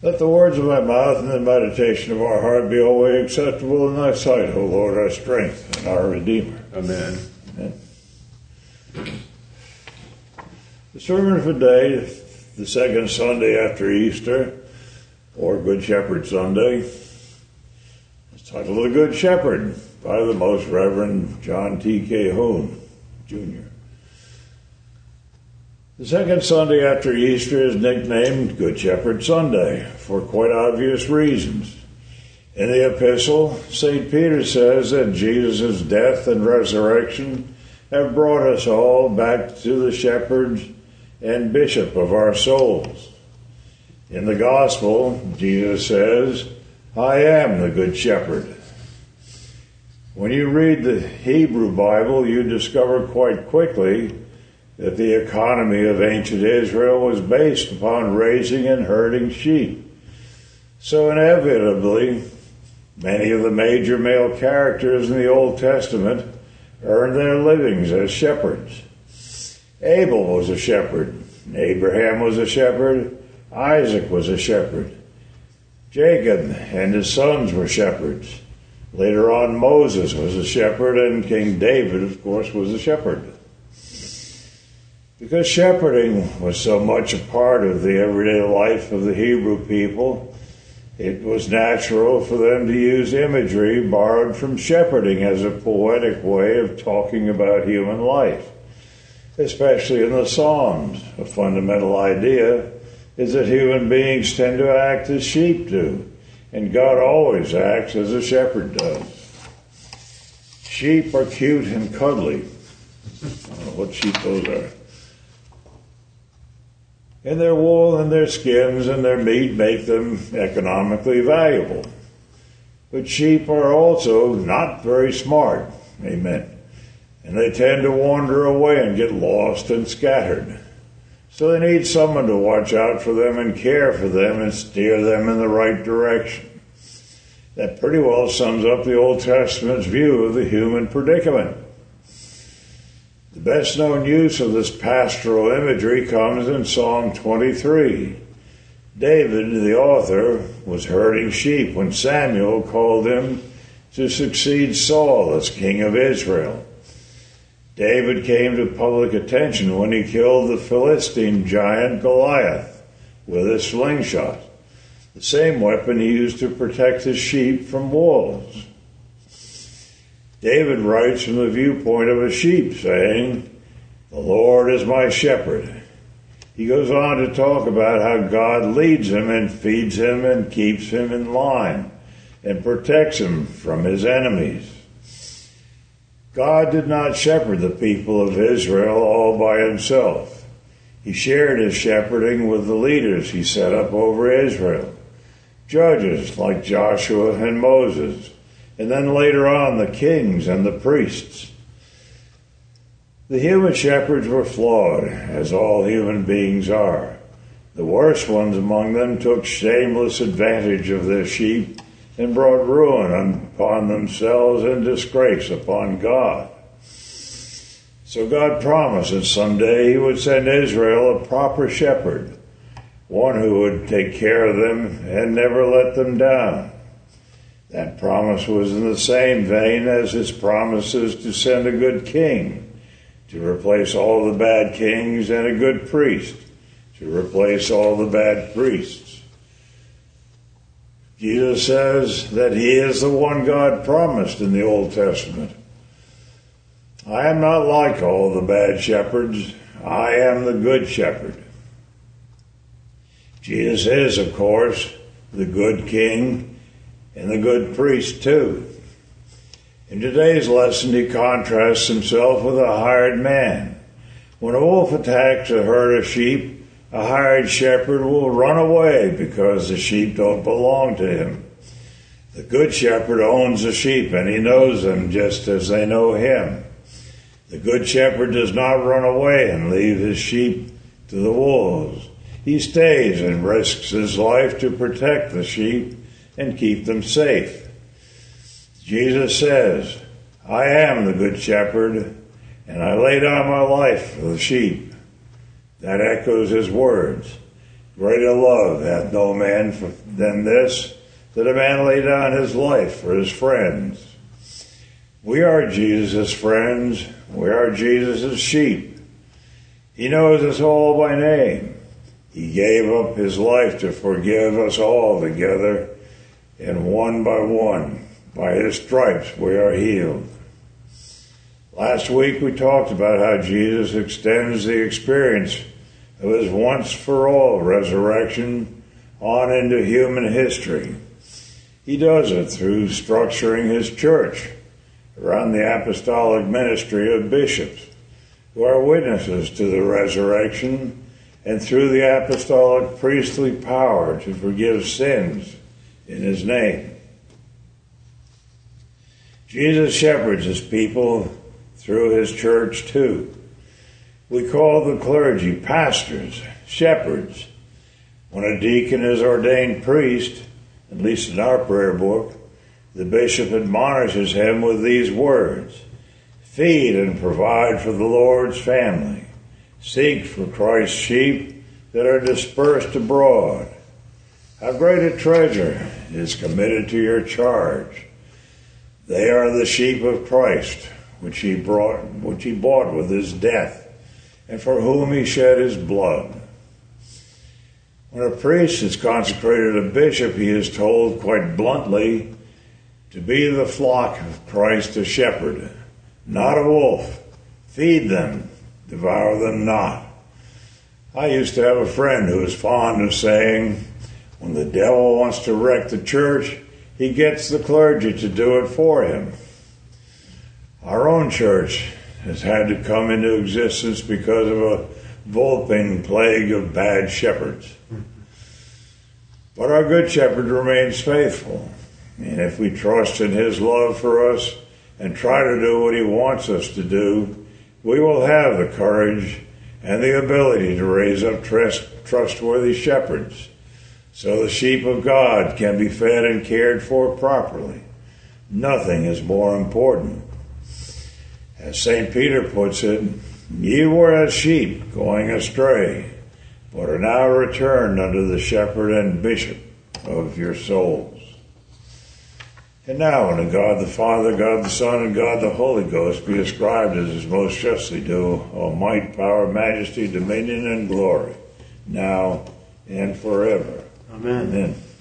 Let the words of my mouth and the meditation of our heart be always acceptable in thy sight, O Lord, our strength and our Redeemer. Amen. Amen. The sermon for today, the second Sunday after Easter, or Good Shepherd Sunday, is titled The Good Shepherd by the Most Reverend John T. Calhoun, Jr. The second Sunday after Easter is nicknamed Good Shepherd Sunday for quite obvious reasons. In the epistle, St. Peter says that Jesus' death and resurrection have brought us all back to the shepherd and bishop of our souls. In the Gospel, Jesus says, I am the Good Shepherd. When you read the Hebrew Bible, you discover quite quickly that the economy of ancient Israel was based upon raising and herding sheep. So inevitably, many of the major male characters in the Old Testament earned their livings as shepherds. Abel was a shepherd. Abraham was a shepherd. Isaac was a shepherd. Jacob and his sons were shepherds. Later on, Moses was a shepherd, and King David, of course, was a shepherd. Because shepherding was so much a part of the everyday life of the Hebrew people, it was natural for them to use imagery borrowed from shepherding as a poetic way of talking about human life. Especially in the Psalms, a fundamental idea is that human beings tend to act as sheep do, and God always acts as a shepherd does. Sheep are cute and cuddly. I don't know what sheep those are. And their wool and their skins and their meat make them economically valuable. But sheep are also not very smart. Amen. And they tend to wander away and get lost and scattered. So they need someone to watch out for them and care for them and steer them in the right direction. That pretty well sums up the Old Testament's view of the human predicament. The best known use of this pastoral imagery comes in Psalm 23. David, the author, was herding sheep when Samuel called him to succeed Saul as king of Israel. David came to public attention when he killed the Philistine giant Goliath with a slingshot, the same weapon he used to protect his sheep from wolves. David writes from the viewpoint of a sheep, saying, "The Lord is my shepherd." He goes on to talk about how God leads him and feeds him and keeps him in line and protects him from his enemies. God did not shepherd the people of Israel all by himself. He shared his shepherding with the leaders he set up over Israel, judges like Joshua and Moses, and then later on the kings and the priests. The human shepherds were flawed, as all human beings are. The worst ones among them took shameless advantage of their sheep and brought ruin upon themselves and disgrace upon God. So God promised that someday he would send Israel a proper shepherd, one who would take care of them and never let them down. That promise was in the same vein as his promises to send a good king, to replace all the bad kings, and a good priest, to replace all the bad priests. Jesus says that he is the one God promised in the Old Testament. I am not like all the bad shepherds. I am the good shepherd. Jesus is, of course, the good king and the good priest too. In today's lesson, he contrasts himself with a hired man. When a wolf attacks a herd of sheep, a hired shepherd will run away because the sheep don't belong to him. The good shepherd owns the sheep, and he knows them just as they know him. The good shepherd does not run away and leave his sheep to the wolves. He stays and risks his life to protect the sheep and keep them safe. Jesus says, I am the good shepherd, and I lay down my life for the sheep. That echoes his words. Greater love hath no man than this, that a man lay down his life for his friends. We are Jesus' friends. We are Jesus' sheep. He knows us all by name. He gave up his life to forgive us all together, and one by one, by his stripes, we are healed. Last week we talked about how Jesus extends the experience of his once-for-all resurrection on into human history. He does it through structuring his church around the apostolic ministry of bishops, who are witnesses to the resurrection, and through the apostolic priestly power to forgive sins in his name. Jesus shepherds his people through his church too. We call the clergy pastors, shepherds. When a deacon is ordained priest, at least in our prayer book, the bishop admonishes him with these words: feed and provide for the Lord's family. Seek for Christ's sheep that are dispersed abroad. How great a treasure is committed to your charge. They are the sheep of Christ, which he bought with his death, and for whom he shed his blood. When a priest is consecrated a bishop, he is told quite bluntly to be the flock of Christ a shepherd, not a wolf. Feed them, devour them not. I used to have a friend who was fond of saying, when the devil wants to wreck the church, he gets the clergy to do it for him. Our own church has had to come into existence because of a Vulpine plague of bad shepherds. But our good shepherd remains faithful, and if we trust in his love for us and try to do what he wants us to do, we will have the courage and the ability to raise up trustworthy shepherds, so the sheep of God can be fed and cared for properly. Nothing is more important. As St. Peter puts it, ye were as sheep going astray, but are now returned unto the shepherd and bishop of your souls. And now unto God the Father, God the Son, and God the Holy Ghost be ascribed as is most justly due, all might, power, majesty, dominion, and glory, now and forever. Amen. Amen.